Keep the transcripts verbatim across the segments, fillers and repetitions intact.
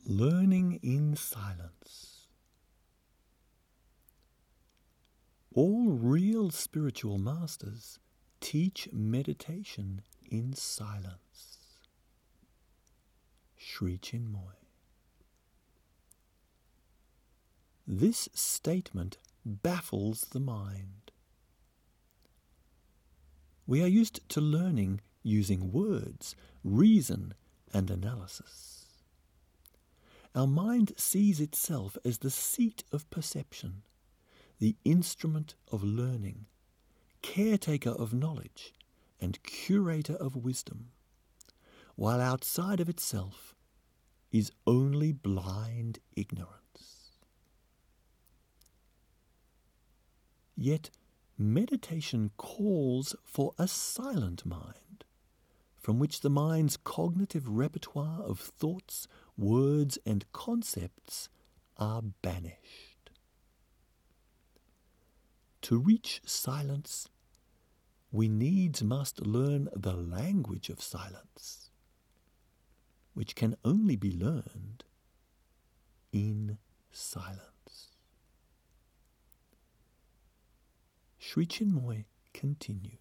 Learning in silence. All real spiritual masters teach meditation in silence. Sri Chinmoy. This statement baffles the mind. We are used to learning using words, reason, and analysis. Our mind sees itself as the seat of perception, the instrument of learning, caretaker of knowledge, and curator of wisdom, while outside of itself is only blind ignorance. Yet meditation calls for a silent mind, from which the mind's cognitive repertoire of thoughts, words, and concepts are banished. To reach silence, we needs must learn the language of silence, which can only be learned in silence. Sri Chinmoy continues.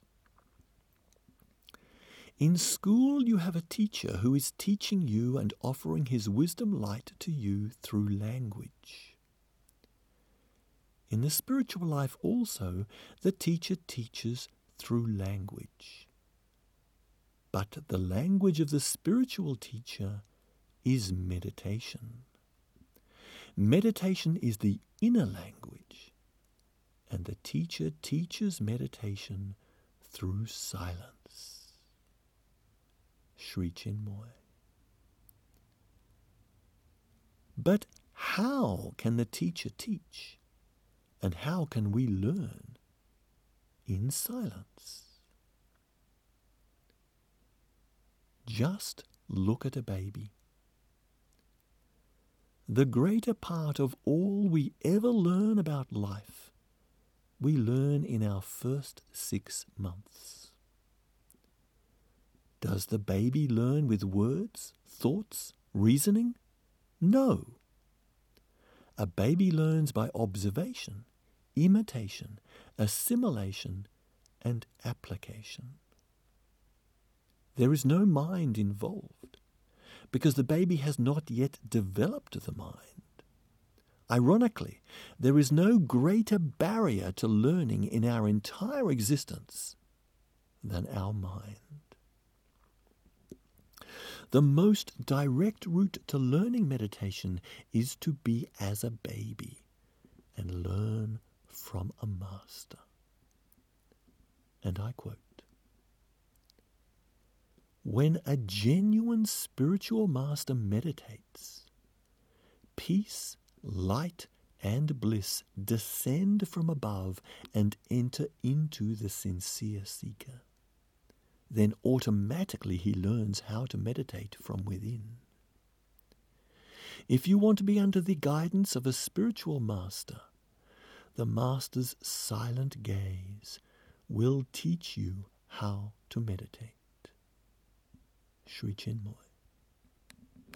In school you have a teacher who is teaching you and offering his wisdom light to you through language. In the spiritual life also, the teacher teaches through language. But the language of the spiritual teacher is meditation. Meditation is the inner language, and the teacher teaches meditation through silence. Sri Chinmoy. But how can the teacher teach, and how can we learn in silence? Just look at a baby. The greater part of all we ever learn about life, we learn in our first six months. Does the baby learn with words, thoughts, reasoning? No. A baby learns by observation, imitation, assimilation, and application. There is no mind involved, because the baby has not yet developed the mind. Ironically, there is no greater barrier to learning in our entire existence than our mind. The most direct route to learning meditation is to be as a baby and learn from a master. And I quote, "When a genuine spiritual master meditates, peace, light, and bliss descend from above and enter into the sincere seeker. Then automatically he learns how to meditate from within. If you want to be under the guidance of a spiritual master, the master's silent gaze will teach you how to meditate." Sri Chinmoy.